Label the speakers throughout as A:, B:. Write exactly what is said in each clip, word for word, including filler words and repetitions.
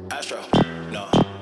A: Astro, no.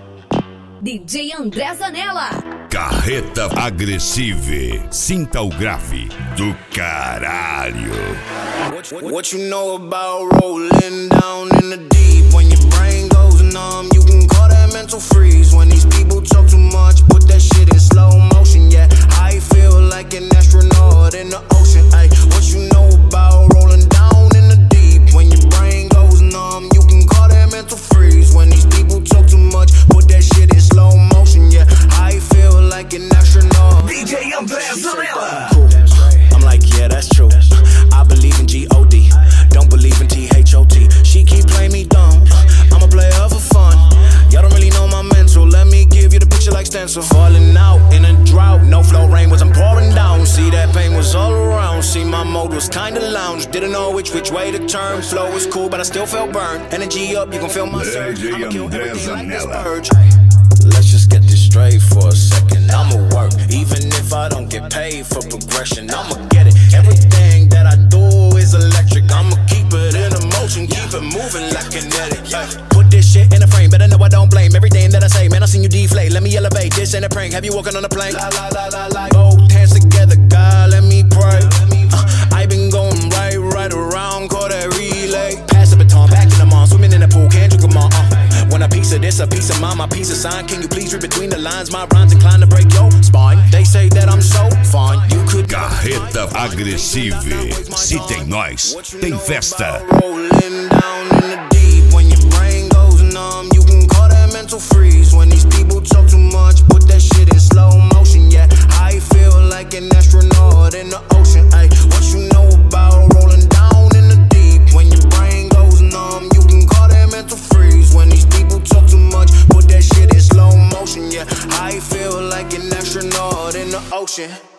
B: D J André Zanella.
C: Carreta Agressive. Sinta o grave do caralho.
A: What, what, what you know about rolling down in the deep? When your brain goes numb, you can call that mental freeze. When these people talk too much, put that shit in slow motion. Yeah, I feel like an astronaut in the ocean. Ay, what you know about rolling down in the deep? When your brain goes numb, you can call that mental freeze. When these people talk too much, put that shit in slow motion. Yeah, I feel like an astronaut.
D: D J André Zanella.
A: Cool. I'm like, yeah, that's true. I believe in G O D, don't believe in T H O T. She keep playing me dumb, I'm a player for fun. Y'all don't really know my mental, let me give you the picture like stencil. Falling out in a drought, no flow rain was I'm pouring down. See that pain was all around, see my mode was kinda lounge. Didn't know which which way to turn, flow was cool but I still felt burned. Energy up, you can feel my surge, I'ma kill everything like this purge. Let's just get this straight for a second. I'ma work, even if I don't get paid for progression. I'ma get it. Everything that I do is electric. I'ma keep it in a motion, keep it moving like kinetic. Ay, put this shit in a frame, better know I don't blame everything that I say. Man, I seen you deflate. Let me elevate. This ain't a prank. Have you walking on a plane? La, la, la, la, la. Both hands together, God, let me pray. Uh, I been going right, right around, call that relay. Pass the baton, back in the mall, swimming in the pool, can't drink them all. Uh, want a piece of this, a piece of mine, my piece of sign. Can you please read between the lines? My rhymes inclined to break your spine. They say that I'm so fine. You could
C: Carreta Agressive. Se tem nós, tem festa.
A: Rolling down in the deep. When your brain goes numb, you can call that mental freeze. When these people talk too much, put that shit in slow motion. Yeah, I feel like an astronaut in the ocean. Ay, what you know about rolling down in the deep? When your brain goes numb, you can call that mental freeze. When these people talk too much, put that shit in slow motion. Yeah, I feel like an astronaut in the ocean.